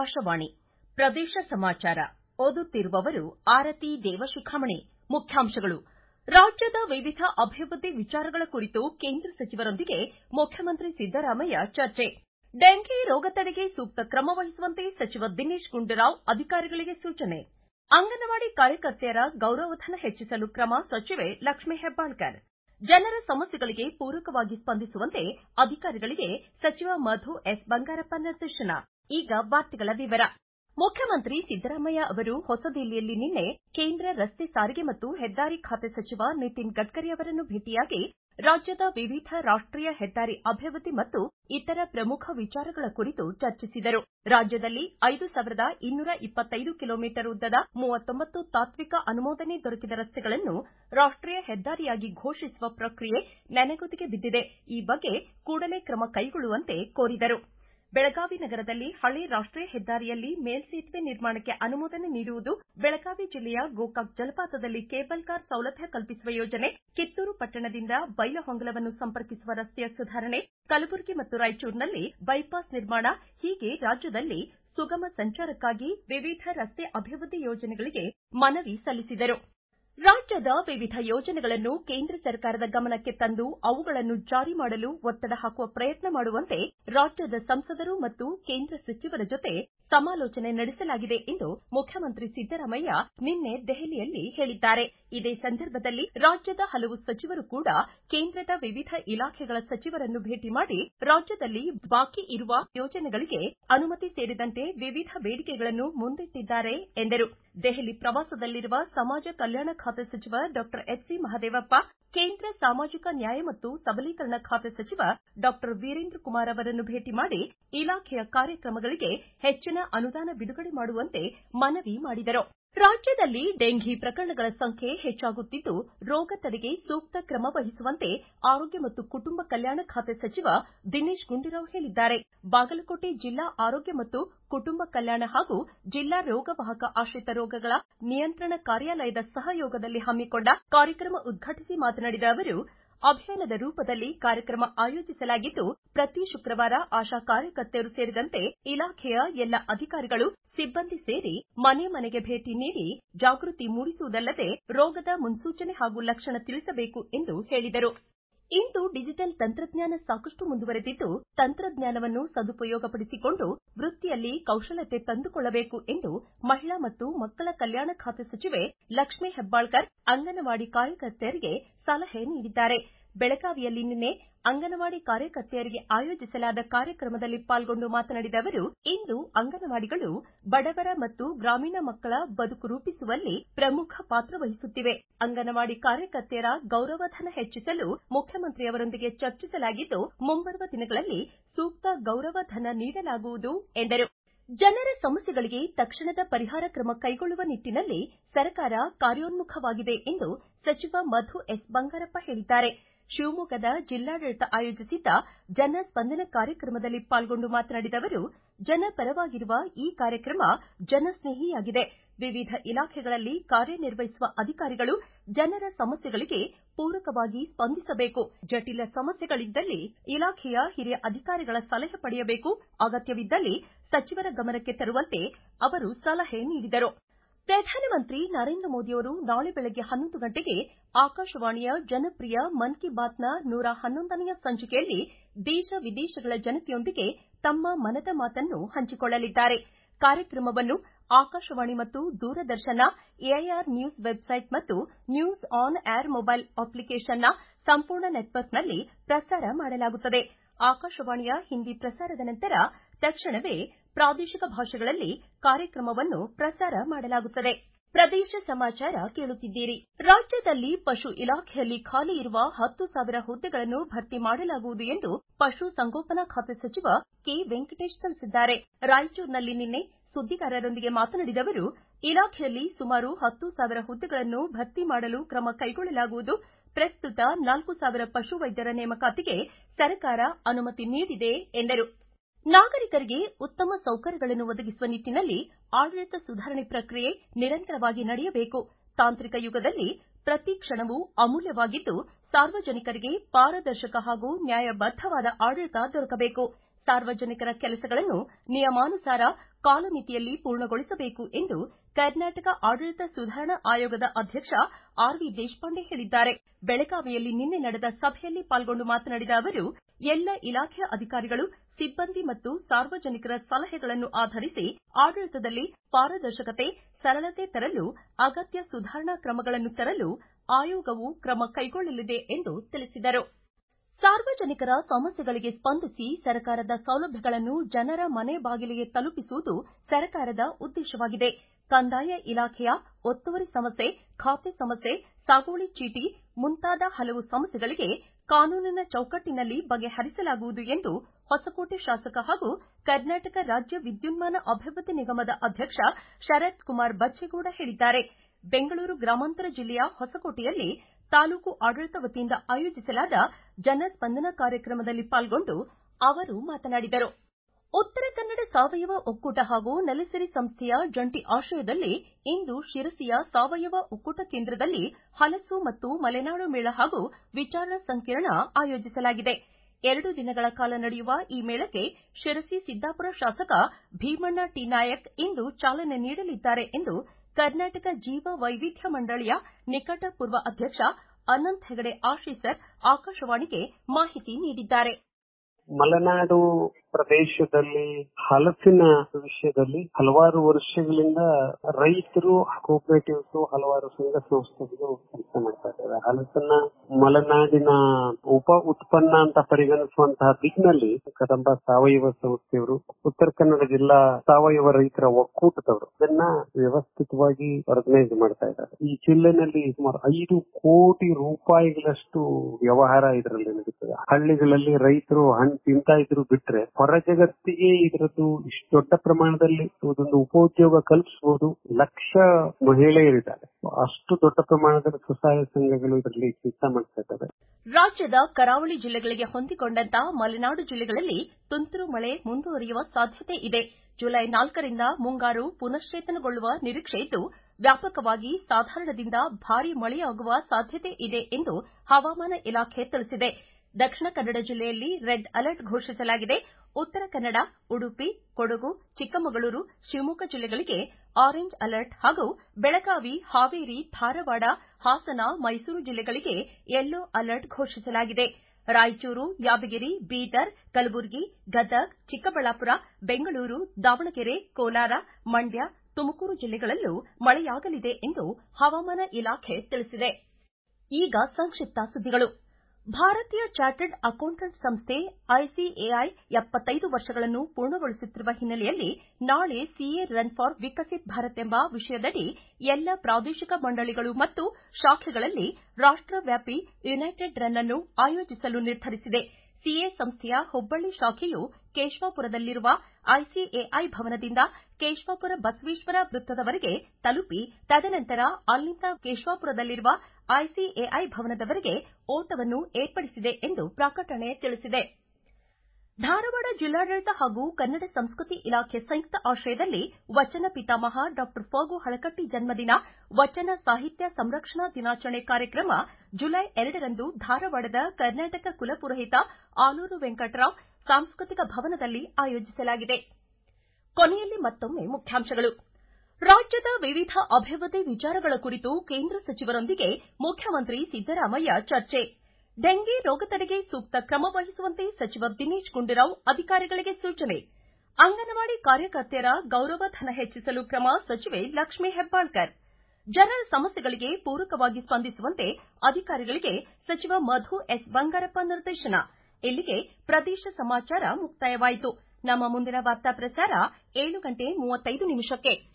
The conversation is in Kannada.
ಆಕಾಶವಾಣಿ ಪ್ರದೇಶ ಸಮಾಚಾರ ಓದುತ್ತಿರುವವರು ಆರತಿ ದೇವಶಿಖಾಮಣಿ. ಮುಖ್ಯಾಂಶಗಳು. ರಾಜ್ಯದ ವಿವಿಧ ಅಭಿವೃದ್ಧಿ ವಿಚಾರಗಳ ಕುರಿತು ಕೇಂದ್ರ ಸಚಿವರೊಂದಿಗೆ ಮುಖ್ಯಮಂತ್ರಿ ಸಿದ್ದರಾಮಯ್ಯ ಚರ್ಚೆ. ಡೆಂಘಿ ರೋಗ ತಡೆಗೆ ಸೂಕ್ತ ಕ್ರಮ ವಹಿಸುವಂತೆ ಸಚಿವ ದಿನೇಶ್ ಗುಂಡೂರಾವ್ ಅಧಿಕಾರಿಗಳಿಗೆ ಸೂಚನೆ. ಅಂಗನವಾಡಿ ಕಾರ್ಯಕರ್ತೆಯರ ಗೌರವಧನ ಹೆಚ್ಚಿಸಲು ಕ್ರಮ ಸಚಿವೆ ಲಕ್ಷ್ಮೀ ಹೆಬ್ಬಾಳ್ಕರ್. ಜನರ ಸಮಸ್ಯೆಗಳಿಗೆ ಪೂರಕವಾಗಿ ಸ್ಪಂದಿಸುವಂತೆ ಅಧಿಕಾರಿಗಳಿಗೆ ಸಚಿವ ಮಧು ಎಸ್ ಬಂಗಾರಪ್ಪ ನಿರ್ದೇಶನ. ಈಗ ವಾರ್ತೆಗಳ ವಿವರ. ಮುಖ್ಯಮಂತ್ರಿ ಸಿದ್ದರಾಮಯ್ಯ ಅವರು ಹೊಸದಿಲ್ಲಿಯಲ್ಲಿ ನಿನ್ನೆ ಕೇಂದ್ರ ರಸ್ತೆ ಸಾರಿಗೆ ಮತ್ತು ಹೆದ್ದಾರಿ ಖಾತೆ ಸಚಿವ ನಿತಿನ್ ಗಡ್ಕರಿ ಅವರನ್ನು ಭೇಟಿಯಾಗಿ ರಾಜ್ಯದ ವಿವಿಧ ರಾಷ್ಟೀಯ ಹೆದ್ದಾರಿ ಅಭಿವೃದ್ಧಿ ಮತ್ತು ಇತರ ಪ್ರಮುಖ ವಿಚಾರಗಳ ಕುರಿತು ಚರ್ಚಿಸಿದರು. ರಾಜ್ಯದಲ್ಲಿ 5225 ಕಿಲೋಮೀಟರ್ ಉದ್ದದ 39 ತಾತ್ವಿಕ ಅನುಮೋದನೆ ದೊರಕಿದ ರಸ್ತೆಗಳನ್ನು ರಾಷ್ಟೀಯ ಹೆದ್ದಾರಿಯಾಗಿ ಘೋಷಿಸುವ ಪ್ರಕ್ರಿಯೆ ನೆನೆಗುದಿಗೆ ಬಿದ್ದಿದೆ. ಈ ಬಗ್ಗೆ ಕೂಡಲೇ ಕ್ರಮ ಕೈಗೊಳ್ಳುವಂತೆ ಕೋರಿದರು. ಬೆಳಗಾವಿ ನಗರದಲ್ಲಿ ಹಳೆ ರಾಷ್ಟೀಯ ಹೆದ್ದಾರಿಯಲ್ಲಿ ಮೇಲ್ಸೇತುವೆ ನಿರ್ಮಾಣಕ್ಕೆ ಅನುಮೋದನೆ ನೀಡುವುದು, ಬೆಳಗಾವಿ ಜಿಲ್ಲೆಯ ಗೋಕಾಕ್ ಜಲಪಾತದಲ್ಲಿ ಕೇಬಲ್ ಕಾರ್ ಸೌಲಭ್ಯ ಕಲ್ಪಿಸುವ ಯೋಜನೆ, ಕಿತ್ತೂರು ಪಟ್ಟಣದಿಂದ ಬೈಲಹೊಂಗಲವನ್ನು ಸಂಪರ್ಕಿಸುವ ರಸ್ತೆಯ ಸುಧಾರಣೆ, ಕಲಬುರಗಿ ಮತ್ತು ರಾಯಚೂರಿನಲ್ಲಿ ಬೈಪಾಸ್ ನಿರ್ಮಾಣ ಹೀಗೆ ರಾಜ್ಯದಲ್ಲಿ ಸುಗಮ ಸಂಚಾರಕ್ಕಾಗಿ ವಿವಿಧ ರಸ್ತೆ ಅಭಿವೃದ್ಧಿ ಯೋಜನೆಗಳಿಗೆ ಮನವಿ ಸಲ್ಲಿಸಿದರು. ರಾಜ್ಯದ ವಿವಿಧ ಯೋಜನೆಗಳನ್ನು ಕೇಂದ್ರ ಸರ್ಕಾರದ ಗಮನಕ್ಕೆ ತಂದು ಅವುಗಳನ್ನು ಜಾರಿ ಮಾಡಲು ಒತ್ತಡ ಹಾಕುವ ಪ್ರಯತ್ನ ಮಾಡುವಂತೆ ರಾಜ್ಯದ ಸಂಸದರು ಮತ್ತು ಕೇಂದ್ರ ಸಚಿವರ ಜೊತೆ ಸಮಾಲೋಚನೆ ನಡೆಸಲಾಗಿದೆ ಎಂದು ಮುಖ್ಯಮಂತ್ರಿ ಸಿದ್ದರಾಮಯ್ಯ ನಿನ್ನೆ ದೆಹಲಿಯಲ್ಲಿ ಹೇಳಿದ್ದಾರೆ. ಇದೇ ಸಂದರ್ಭದಲ್ಲಿ ರಾಜ್ಯದ ಹಲವು ಸಚಿವರು ಕೂಡ ಕೇಂದ್ರದ ವಿವಿಧ ಇಲಾಖೆಗಳ ಸಚಿವರನ್ನು ಭೇಟಿ ಮಾಡಿ ರಾಜ್ಯದಲ್ಲಿ ಬಾಕಿ ಇರುವ ಯೋಜನೆಗಳಿಗೆ ಅನುಮತಿ ಸೇರಿದಂತೆ ವಿವಿಧ ಬೇಡಿಕೆಗಳನ್ನು ಮುಂದಿಟ್ಟಿದ್ದಾರೆ ಎಂದರು. ದೆಹಲಿ ಪ್ರವಾಸದಲ್ಲಿರುವ ಸಮಾಜ ಕಲ್ಯಾಣ ಖಾತೆ ಸಚಿವ ಡಾ ಎಚ್ ಸಿ ಮಹದೇವಪ್ಪ, ಕೇಂದ್ರ ಸಾಮಾಜಿಕ ನ್ಯಾಯ ಮತ್ತು ಸಬಲೀಕರಣ ಖಾತೆ ಸಚಿವ ಡಾ ವೀರೇಂದ್ರ ಕುಮಾರ್ ಅವರನ್ನು ಭೇಟಿ ಮಾಡಿ ಇಲಾಖೆಯ ಕಾರ್ಯಕ್ರಮಗಳಿಗೆ ಹೆಚ್ಚಿನ ಅನುದಾನ ಬಿಡುಗಡೆ ಮಾಡುವಂತೆ ಮನವಿ ಮಾಡಿದರು. ರಾಜ್ಯದಲ್ಲಿ ಡೆಂಘಿ ಪ್ರಕರಣಗಳ ಸಂಖ್ಯೆ ಹೆಚ್ಚಾಗುತ್ತಿದ್ದು, ರೋಗ ತಡೆಗೆ ಸೂಕ್ತ ಕ್ರಮ ವಹಿಸುವಂತೆ ಆರೋಗ್ಯ ಮತ್ತು ಕುಟುಂಬ ಕಲ್ಯಾಣ ಖಾತೆ ಸಚಿವ ದಿನೇಶ್ ಗುಂಡೂರಾವ್ ಹೇಳಿದ್ದಾರೆ. ಬಾಗಲಕೋಟೆ ಜಿಲ್ಲಾ ಆರೋಗ್ಯ ಮತ್ತು ಕುಟುಂಬ ಕಲ್ಯಾಣ ಹಾಗೂ ಜಿಲ್ಲಾ ರೋಗವಾಹಕ ಆಶ್ರಿತ ರೋಗಗಳ ನಿಯಂತ್ರಣ ಕಾರ್ಯಾಲಯದ ಸಹಯೋಗದಲ್ಲಿ ಹಮ್ಮಿಕೊಂಡ ಕಾರ್ಯಕ್ರಮ ಉದ್ಘಾಟಿಸಿ ಮಾತನಾಡಿದ ಅವರು, ಅಭಿಯಾನದ ರೂಪದಲ್ಲಿ ಕಾರ್ಯಕ್ರಮ ಆಯೋಜಿಸಲಾಗಿದ್ದು, ಪ್ರತಿ ಶುಕ್ರವಾರ ಆಶಾ ಕಾರ್ಯಕರ್ತೆಯರು ಸೇರಿದಂತೆ ಇಲಾಖೆಯ ಎಲ್ಲ ಅಧಿಕಾರಿಗಳು, ಸಿಬ್ಬಂದಿ ಸೇರಿ ಮನೆ ಮನೆಗೆ ಭೇಟಿ ನೀಡಿ ಜಾಗೃತಿ ಮೂಡಿಸುವುದಲ್ಲದೆ ರೋಗದ ಮುನ್ಸೂಚನೆ ಹಾಗೂ ಲಕ್ಷಣ ತಿಳಿಸಬೇಕು ಎಂದು ಹೇಳಿದರು. ಇಂದು ಡಿಜಿಟಲ್ ತಂತ್ರಜ್ಞಾನ ಸಾಕಷ್ಟು ಮುಂದುವರೆದಿದ್ದು, ತಂತ್ರಜ್ಞಾನವನ್ನು ಸದುಪಯೋಗಪಡಿಸಿಕೊಂಡು ವೃತ್ತಿಯಲ್ಲಿ ಕೌಶಲ್ಯತೆ ತಂದುಕೊಳ್ಳಬೇಕು ಎಂದು ಮಹಿಳಾ ಮತ್ತು ಮಕ್ಕಳ ಕಲ್ಯಾಣ ಖಾತೆ ಸಚಿವೆ ಲಕ್ಷ್ಮೀ ಹೆಬ್ಬಾಳ್ಕರ್ ಅಂಗನವಾಡಿ ಕಾರ್ಯಕರ್ತೆಯರಿಗೆ ಸಲಹೆ ನೀಡಿದ್ದಾರೆ. ಬೆಳಗಾವಿಯಲ್ಲಿ ನಿನ್ನೆ ಅಂಗನವಾಡಿ ಕಾರ್ಯಕರ್ತೆಯರಿಗೆ ಆಯೋಜಿಸಲಾದ ಕಾರ್ಯಕ್ರಮದಲ್ಲಿ ಪಾಲ್ಗೊಂಡು ಮಾತನಾಡಿದ ಅವರು, ಇಂದು ಅಂಗನವಾಡಿಗಳು ಬಡವರ ಮತ್ತು ಗ್ರಾಮೀಣ ಮಕ್ಕಳ ಬದುಕು ರೂಪಿಸುವಲ್ಲಿ ಪ್ರಮುಖ ಪಾತ್ರ ವಹಿಸುತ್ತಿವೆ. ಅಂಗನವಾಡಿ ಕಾರ್ಯಕರ್ತೆಯರ ಗೌರವಧನ ಹೆಚ್ಚಿಸಲು ಮುಖ್ಯಮಂತ್ರಿಯವರೊಂದಿಗೆ ಚರ್ಚಿಸಲಾಗಿದ್ದು, ಮುಂಬರುವ ದಿನಗಳಲ್ಲಿ ಸೂಕ್ತ ಗೌರವಧನ ನೀಡಲಾಗುವುದು ಎಂದರು. ಜನರ ಸಮಸ್ಯೆಗಳಿಗೆ ತಕ್ಷಣದ ಪರಿಹಾರ ಕ್ರಮ ಕೈಗೊಳ್ಳುವ ನಿಟ್ಟಿನಲ್ಲಿ ಸರ್ಕಾರ ಕಾರ್ಯೋನ್ಮುಖವಾಗಿದೆ ಎಂದು ಸಚಿವ ಮಧು ಎಸ್ ಬಂಗಾರಪ್ಪ ಹೇಳಿದ್ದಾರೆ. ಶಿವಮೊಗ್ಗದ ಜಿಲ್ಲಾಡಳಿತ ಆಯೋಜಿಸಿದ್ದ ಜನ ಸ್ಪಂದನ ಕಾರ್ಯಕ್ರಮದಲ್ಲಿ ಪಾಲ್ಗೊಂಡು ಮಾತನಾಡಿದ ಅವರು, ಜನಪರವಾಗಿರುವ ಈ ಕಾರ್ಯಕ್ರಮ ಜನಸ್ನೇಹಿಯಾಗಿದೆ. ವಿವಿಧ ಇಲಾಖೆಗಳಲ್ಲಿ ಕಾರ್ಯನಿರ್ವಹಿಸುವ ಅಧಿಕಾರಿಗಳು ಜನರ ಸಮಸ್ಯೆಗಳಿಗೆ ಪೂರಕವಾಗಿ ಸ್ಪಂದಿಸಬೇಕು. ಜಟಿಲ ಸಮಸ್ಯೆಗಳಿದ್ದಲ್ಲಿ ಇಲಾಖೆಯ ಹಿರಿಯ ಅಧಿಕಾರಿಗಳ ಸಲಹೆ ಪಡೆಯಬೇಕು. ಅಗತ್ಯವಿದ್ದಲ್ಲಿ ಸಚಿವರ ಗಮನಕ್ಕೆ ತರುವಂತೆ ಅವರು ಸಲಹೆ ನೀಡಿದರು. ಪ್ರಧಾನಮಂತ್ರಿ ನರೇಂದ್ರ ಮೋದಿಯವರು ನಾಳೆ ಬೆಳಗ್ಗೆ 11 ಗಂಟೆಗೆ ಆಕಾಶವಾಣಿಯ ಜನಪ್ರಿಯ ಮನ್ ಕಿ ಬಾತ್ನ 111ನೇ ಸಂಚಿಕೆಯಲ್ಲಿ ದೇಶ ವಿದೇಶಗಳ ಜನತೆಯೊಂದಿಗೆ ತಮ್ಮ ಮನದ ಮಾತನ್ನು ಹಂಚಿಕೊಳ್ಳಲಿದ್ದಾರೆ. ಕಾರ್ಯಕ್ರಮವನ್ನು ಆಕಾಶವಾಣಿ ಮತ್ತು ದೂರದರ್ಶನ, ಎಐಆರ್ ನ್ಯೂಸ್ ವೆಬ್ಸೈಟ್ ಮತ್ತು ನ್ಯೂಸ್ ಆನ್ ಏರ್ ಮೊಬೈಲ್ ಅಪ್ಲಿಕೇಶನ್ನ ಸಂಪೂರ್ಣ ನೆಟ್ವರ್ಕ್ನಲ್ಲಿ ಪ್ರಸಾರ ಮಾಡಲಾಗುತ್ತದೆ. ಆಕಾಶವಾಣಿಯ ಹಿಂದಿ ಪ್ರಸಾರದ ನಂತರ ತಕ್ಷಣವೇ ಪ್ರಾದೇಶಿಕ ಭಾಷೆಗಳಲ್ಲಿ ಕಾರ್ಯಕ್ರಮವನ್ನು ಪ್ರಸಾರ ಮಾಡಲಾಗುತ್ತದೆ. ಪ್ರದೇಶ ಸಮಾಚಾರ ಕೇಳುತ್ತಿದ್ದೀರಿ. ರಾಜ್ಯದಲ್ಲಿ ಪಶು ಇಲಾಖೆಯಲ್ಲಿ ಖಾಲಿ ಇರುವ 10,000 ಹುದ್ದೆಗಳನ್ನು ಭರ್ತಿ ಮಾಡಲಾಗುವುದು ಎಂದು ಪಶು ಸಂಗೋಪನಾ ಖಾತೆ ಸಚಿವ ಕೆ ವೆಂಕಟೇಶ್ ತಿಳಿಸಿದ್ದಾರೆ. ರಾಯಚೂರಿನಲ್ಲಿ ನಿನ್ನೆ ಸುದ್ದಿಗಾರರೊಂದಿಗೆ ಮಾತನಾಡಿದ ಅವರು, ಇಲಾಖೆಯಲ್ಲಿ ಸುಮಾರು 10,000 ಹುದ್ದೆಗಳನ್ನು ಭರ್ತಿ ಮಾಡಲು ಕ್ರಮ ಕೈಗೊಳ್ಳಲಾಗುವುದು. ಪ್ರಸ್ತುತ 4,000 ಪಶು ವೈದ್ಯರ ನೇಮಕಾತಿಗೆ ಸರ್ಕಾರ ಅನುಮತಿ ನೀಡಿದೆ ಎಂದರು. ನಾಗರಿಕರಿಗೆ ಉತ್ತಮ ಸೌಕರ್ಯಗಳನ್ನು ಒದಗಿಸುವ ನಿಟ್ಟಿನಲ್ಲಿ ಆಡಳಿತ ಸುಧಾರಣೆ ಪ್ರಕ್ರಿಯೆ ನಿರಂತರವಾಗಿ ನಡೆಯಬೇಕು. ತಾಂತ್ರಿಕ ಯುಗದಲ್ಲಿ ಪ್ರತಿ ಕ್ಷಣವೂ ಅಮೂಲ್ಯವಾಗಿದ್ದು, ಸಾರ್ವಜನಿಕರಿಗೆ ಪಾರದರ್ಶಕ ಹಾಗೂ ನ್ಯಾಯಬದ್ಧವಾದ ಆಡಳಿತ ದೊರಕಬೇಕು. ಸಾರ್ವಜನಿಕರ ಕೆಲಸಗಳನ್ನು ನಿಯಮಾನುಸಾರ ಕಾಲಮಿತಿಯಲ್ಲಿ ಪೂರ್ಣಗೊಳಿಸಬೇಕು ಎಂದು ಕರ್ನಾಟಕ ಆಡಳಿತ ಸುಧಾರಣಾ ಆಯೋಗದ ಅಧ್ಯಕ್ಷ ಆರ್.ವಿ. ದೇಶಪಾಂಡೆ ಹೇಳಿದ್ದಾರೆ. ಬೆಳಗಾವಿಯಲ್ಲಿ ನಿನ್ನೆ ನಡೆದ ಸಭೆಯಲ್ಲಿ ಪಾಲ್ಗೊಂಡು ಮಾತನಾಡಿದ ಅವರು, ಎಲ್ಲ ಇಲಾಖೆಯ ಅಧಿಕಾರಿಗಳು, ಸಿಬ್ಬಂದಿ ಮತ್ತು ಸಾರ್ವಜನಿಕರ ಸಲಹೆಗಳನ್ನು ಆಧರಿಸಿ ಆಡಳಿತದಲ್ಲಿ ಪಾರದರ್ಶಕತೆ, ಸರಳತೆ ತರಲು ಅಗತ್ಯ ಸುಧಾರಣಾ ಕ್ರಮಗಳನ್ನು ತರಲು ಆಯೋಗವು ಕ್ರಮ ಕೈಗೊಳ್ಳಲಿದೆ ಎಂದು ತಿಳಿಸಿದರು. ಸಾರ್ವಜನಿಕರ ಸಮಸ್ಯೆಗಳಿಗೆ ಸ್ಪಂದಿಸಿ ಸರ್ಕಾರದ ಸೌಲಭ್ಯಗಳನ್ನು ಜನರ ಮನೆ ಬಾಗಿಲಿಗೆ ತಲುಪಿಸುವುದು ಸರ್ಕಾರದ ಉದ್ದೇಶವಾಗಿದೆ. ಕಂದಾಯ ಇಲಾಖೆಯ ಒತ್ತುವರಿ ಸಮಸ್ಯೆ, ಖಾತೆ ಸಮಸ್ಯೆ, ಸಾಗುವಳಿ ಚೀಟಿ ಮುಂತಾದ ಹಲವು ಸಮಸ್ಯೆಗಳಿಗೆ ಕಾನೂನಿನ ಚೌಕಟ್ಟಿನಲ್ಲಿ ಬಗೆಹರಿಸಲಾಗುವುದು ಎಂದು ಹೊಸಕೋಟೆ ಶಾಸಕ ಹಾಗೂ ಕರ್ನಾಟಕ ರಾಜ್ಯ ವಿದ್ಯುನ್ಮಾನ ಅಭಿವೃದ್ಧಿ ನಿಗಮದ ಅಧ್ಯಕ್ಷ ಶರತ್ ಕುಮಾರ್ ಬಚ್ಚೇಗೌಡ ಹೇಳಿದ್ದಾರೆ. ಬೆಂಗಳೂರು ಗ್ರಾಮಾಂತರ ಜಿಲ್ಲೆಯ ಹೊಸಕೋಟೆಯಲ್ಲಿ ತಾಲೂಕು ಆಡಳಿತ ವತಿಯಿಂದ ಆಯೋಜಿಸಲಾದ ಜನಸ್ಪಂದನ ಕಾರ್ಯಕ್ರಮದಲ್ಲಿ ಪಾಲ್ಗೊಂಡು ಅವರು ಮಾತನಾಡಿದರು. ಉತ್ತರ ಕನ್ನಡ ಸಾವಯವ ಒಕ್ಕೂಟ ಹಾಗೂ ನೆಲಸಿರಿ ಸಂಸ್ಥೆಯ ಜಂಟಿ ಆಶ್ರಯದಲ್ಲಿ ಇಂದು ಶಿರಸಿಯ ಸಾವಯವ ಒಕ್ಕೂಟ ಕೇಂದ್ರದಲ್ಲಿ ಹಲಸು ಮತ್ತು ಮಲೆನಾಡು ಮೇಳ ಹಾಗೂ ವಿಚಾರ ಸಂಕಿರಣ ಆಯೋಜಿಸಲಾಗಿದೆ. 2 ದಿನಗಳ ಕಾಲ ನಡೆಯುವ ಈ ಮೇಳಕ್ಕೆ ಶಿರಸಿ ಸಿದ್ದಾಪುರ ಶಾಸಕ ಭೀಮಣ್ಣ ಟಿ. ನಾಯಕ್ ಇಂದು ಚಾಲನೆ ನೀಡಲಿದ್ದಾರೆ ಎಂದು ಕರ್ನಾಟಕ ಜೀವ ವೈವಿಧ್ಯ ಮಂಡಳಿಯ ನಿಕಟ ಪೂರ್ವ ಅಧ್ಯಕ್ಷ ಅನಂತ್ ಹೆಗಡೆ ಆಶೀಸರ್ ಆಕಾಶವಾಣಿಗೆ ಮಾಹಿತಿ ನೀಡಿದ್ದಾರೆ. ಮಲೆನಾಡು ಪ್ರದೇಶದಲ್ಲಿ ಹಲಸಿನ ವಿಷಯದಲ್ಲಿ ಹಲವಾರು ವರ್ಷಗಳಿಂದ ರೈತರು, ಕೋಆಪರೇಟಿವ್ಸ್, ಹಲವಾರು ಸಂಘ ಸಂಸ್ಥೆಗಳು ಕೆಲಸ ಮಾಡ್ತಾ ಇದ್ದಾರೆ. ಹಲಸನ್ನ ಮಲೆನಾಡಿನ ಉಪ ಉತ್ಪನ್ನ ಅಂತ ಪರಿಗಣಿಸುವಂತಹ ದಿಕ್ಕಿನಲ್ಲಿ ಕದಂಬ ಸಾವಯವ ಸಂಸ್ಥೆಯವರು, ಉತ್ತರ ಕನ್ನಡ ಜಿಲ್ಲಾ ಸಾವಯವ ರೈತರ ಒಕ್ಕೂಟದವರು ಇದನ್ನ ವ್ಯವಸ್ಥಿತವಾಗಿ ಆರ್ಗನೈಸ್ ಮಾಡ್ತಾ ಇದ್ದಾರೆ. ಈ ಜಿಲ್ಲೆನಲ್ಲಿ ಸುಮಾರು 5 ಕೋಟಿ ರೂಪಾಯಿಗಳಷ್ಟು ವ್ಯವಹಾರ ಇದರಲ್ಲಿ ನಡೀತದೆ. ಹಳ್ಳಿಗಳಲ್ಲಿ ರೈತರು ಹಣ್ಣು ತಿಂತಾ ಇದ್ರು ಬಿಟ್ರೆ ಹೊರ ಜಗತ್ತಿಗೆ ಇದರದ್ದು ಇಷ್ಟು ದೊಡ್ಡ ಪ್ರಮಾಣದಲ್ಲಿ ಇದೊಂದು ಉಪೋದ್ಯೋಗ ಕಲ್ಪಿಸಬಹುದು. ಲಕ್ಷ ಮಹಿಳೆಯರಿದ್ದಾರೆ. ಅಷ್ಟು ದೊಡ್ಡ ಪ್ರಮಾಣದ ಸ್ವಸಹಾಯ ಸಂಘಗಳು ಇದರಲ್ಲಿ ಕೆಲಸ ಮಾಡ್ತಾ ಇದ್ದಾವೆ. ರಾಜ್ಯದ ಕರಾವಳಿ ಜಿಲ್ಲೆಗಳಿಗೆ ಹೊಂದಿಕೊಂಡಂತ ಮಲೆನಾಡು ಜಿಲ್ಲೆಗಳಲ್ಲಿ ತುಂತುರು ಮಳೆ ಮುಂದುವರಿಯುವ ಸಾಧ್ಯತೆ ಇದೆ. ಜುಲೈ 4ರಿಂದ ಮುಂಗಾರು ಪುನಶ್ಚೇತನಗೊಳ್ಳುವ ನಿರೀಕ್ಷೆ ಇದ್ದು, ವ್ಯಾಪಕವಾಗಿ ಸಾಧಾರಣದಿಂದ ಭಾರೀ ಮಳೆಯಾಗುವ ಸಾಧ್ಯತೆ ಇದೆ ಎಂದು ಹವಾಮಾನ ಇಲಾಖೆ ತಿಳಿಸಿದೆ. ದಕ್ಷಿಣ ಕನ್ನಡ ಜಿಲ್ಲೆಯಲ್ಲಿ ರೆಡ್ ಅಲರ್ಟ್ ಘೋಷಿಸಲಾಗಿದೆ. ಉತ್ತರ ಕನ್ನಡ, ಉಡುಪಿ, ಕೊಡಗು, ಚಿಕ್ಕಮಗಳೂರು, ಶಿವಮೊಗ್ಗ ಜಿಲ್ಲೆಗಳಿಗೆ ಆರೆಂಜ್ ಅಲರ್ಟ್ ಹಾಗೂ ಬೆಳಗಾವಿ, ಹಾವೇರಿ, ಧಾರವಾಡ, ಹಾಸನ, ಮೈಸೂರು ಜಿಲ್ಲೆಗಳಿಗೆ ಯೆಲ್ಲೋ ಅಲರ್ಟ್ ಘೋಷಿಸಲಾಗಿದೆ. ರಾಯಚೂರು, ಯಾದಗಿರಿ, ಬೀದರ್, ಕಲಬುರಗಿ, ಗದಗ್, ಚಿಕ್ಕಬಳ್ಳಾಪುರ, ಬೆಂಗಳೂರು, ದಾವಣಗೆರೆ, ಕೋಲಾರ, ಮಂಡ್ಯ, ತುಮಕೂರು ಜಿಲ್ಲೆಗಳಲ್ಲೂ ಮಳೆಯಾಗಲಿದೆ ಎಂದು ಹವಾಮಾನ ಇಲಾಖೆ ತಿಳಿಸಿದೆ. ಈಗ ಸಂಕ್ಷಿಪ್ತ ಸುದ್ದಿಗಳು. ಭಾರತೀಯ ಚಾರ್ಟರ್ಡ್ ಅಕೌಂಟೆಂಟ್ ಸಂಸ್ಥೆ ಐಸಿಎಐ 75 ವರ್ಷಗಳನ್ನು ಪೂರ್ಣಗೊಳಿಸುತ್ತಿರುವ ಹಿನ್ನೆಲೆಯಲ್ಲಿ ನಾಳೆ CA run for Viksit Bharat ಎಂಬ ವಿಷಯದಡಿ ಎಲ್ಲ ಪ್ರಾದೇಶಿಕ ಮಂಡಳಿಗಳು ಮತ್ತು ಶಾಖೆಗಳಲ್ಲಿ ರಾಷ್ಟವ್ಯಾಪಿ ಯುನೈಟೆಡ್ ರನ್ ಅನ್ನು ಆಯೋಜಿಸಲು ನಿರ್ಧರಿಸಿದೆ. ಸಿಎ ಸಂಸ್ಥೆಯ ಹುಬ್ಬಳ್ಳಿ ಶಾಖೆಯು ಕೇಶವಾಪುರದಲ್ಲಿರುವ ಐಸಿಎಐ ಭವನದಿಂದ ಕೇಶವಾಪುರ ಬಸವೇಶ್ವರ ವೃತ್ತದವರೆಗೆ ತಲುಪಿ ತದನಂತರ ಅಲ್ಲಿಂದ ಕೇಶವಾಪುರದಲ್ಲಿರುವ ಐಸಿಎಐ ಭವನದವರೆಗೆ ಓಟವನ್ನು ಏರ್ಪಡಿಸಿದೆ ಎಂದು ಪ್ರಕಟಣೆ ತಿಳಿಸಿದೆ. ಧಾರವಾಡ ಜಿಲ್ಲಾಡಳಿತ ಹಾಗೂ ಕನ್ನಡ ಸಂಸ್ಕೃತಿ ಇಲಾಖೆ ಸಂಯುಕ್ತ ಆಶ್ರಯದಲ್ಲಿ ವಚನ ಪಿತಾಮಹ ಡಾ ಫಗು ಹಳಕಟ್ಟಿ ಜನ್ಮದಿನ, ವಚನ ಸಾಹಿತ್ಯ ಸಂರಕ್ಷಣಾ ದಿನಾಚರಣೆ ಕಾರ್ಯಕ್ರಮ ಜುಲೈ 2ರಂದು ಧಾರವಾಡದ ಕರ್ನಾಟಕ ಕುಲಪುರೋಹಿತ ಆಲೂರು ವೆಂಕಟರಾವ್ ಸಾಂಸ್ಕೃತಿಕ ಭವನದಲ್ಲಿ ಆಯೋಜಿಸಲಾಗಿದೆ. ಕೊನೆಯಲ್ಲಿ ಮತ್ತೊಮ್ಮೆ ಮುಖ್ಯಾಂಶಗಳು. ರಾಜ್ಯದ ವಿವಿಧ ಅಭಿವೃದ್ಧಿ ವಿಚಾರಗಳ ಕುರಿತು ಕೇಂದ್ರ ಸಚಿವರೊಂದಿಗೆ ಮುಖ್ಯಮಂತ್ರಿ ಸಿದ್ದರಾಮಯ್ಯ ಚರ್ಚೆ. ಡೆಂಗಿ ರೋಗ ತಡೆಗೆ ಸೂಕ್ತ ಕ್ರಮ ವಹಿಸುವಂತೆ ಸಚಿವ ದಿನೇಶ್ ಗುಂಡೂರಾವ್ ಅಧಿಕಾರಿಗಳಿಗೆ ಸೂಚನೆ. ಅಂಗನವಾಡಿ ಕಾರ್ಯಕರ್ತೆಯರ ಗೌರವಧನ ಹೆಚ್ಚಿಸಲು ಕ್ರಮ ಸಚಿವೆ ಲಕ್ಷ್ಮೀ ಹೆಬ್ಬಾಳ್ಕರ್. ಜನರ ಸಮಸ್ಯೆಗಳಿಗೆ ಪೂರಕವಾಗಿ ಸ್ಪಂದಿಸುವಂತೆ ಅಧಿಕಾರಿಗಳಿಗೆ ಸಚಿವ ಮಧು ಎಸ್ ಬಂಗಾರಪ್ಪ ನಿರ್ದೇಶನ. ಇಲ್ಲಿಗೆ ಪ್ರದೇಶ ಸಮಾಚಾರ ಮುಕ್ತಾಯವಾಯಿತು. ನಮ್ಮ ಮುಂದಿನ ವಾರ್ತಾ ಪ್ರಸಾರ 7:35